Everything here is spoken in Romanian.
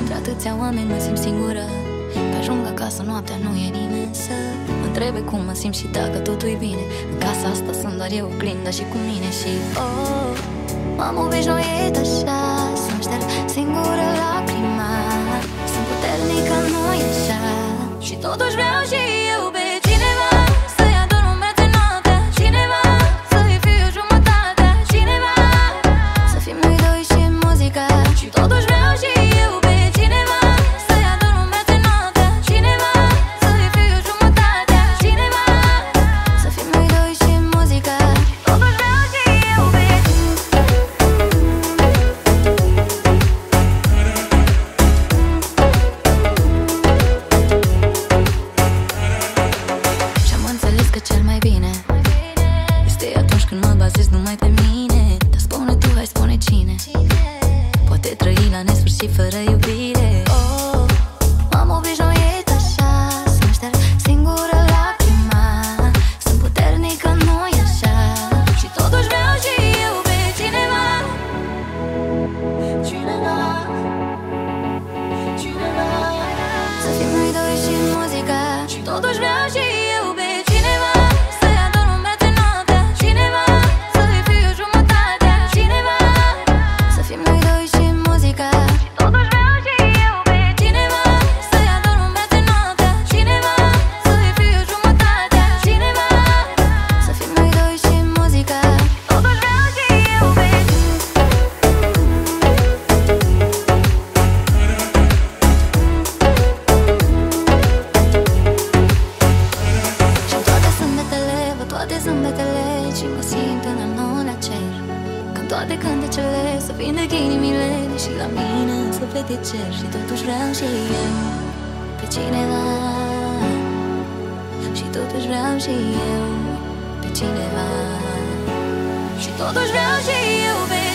Între atâția oameni mă simt singură. Că ajung acasă noaptea, nu e nimeni să mă întrebe cum mă simt și dacă totul e bine. În casa asta sunt doar eu, oglinda și cu mine. Și m-am obișnuit așa să-mi șterg singură lacrima. Sunt puternică, nu-i așa. Și totuși vreau și eu pe cineva să-i adorm în brațe noaptea. Cineva să-i fiu jumătatea. Cineva să fim noi doi și muzica. Și totuși vreau și eu pe cineva să-i adorm în brațe noaptea. Cineva să-i fiu jumătatea. Cineva să fim noi doi și muzica. Totuși vreau și eu pe cel mai bine este atunci când mă bazez numai pe mine. Dar spune tu, hai spune cine poate trăi la nesfârșit fără iubire. M-am obișnuit așa să-mi șterg singură lacrima. Sunt puternică, nu-i așa. Și totuși vreau și eu pe cineva. Cineva, cineva să fim noi doi și muzica. Și totuși vreau și eu pe toate zâmbetele și mă simt în al nouălea cer. Când toate cântecele să vindec inimile și la mine suflet e cer. Și totuși vreau și eu pe cineva. Și totuși vreau și eu pe cineva. Și totuși vreau și eu pe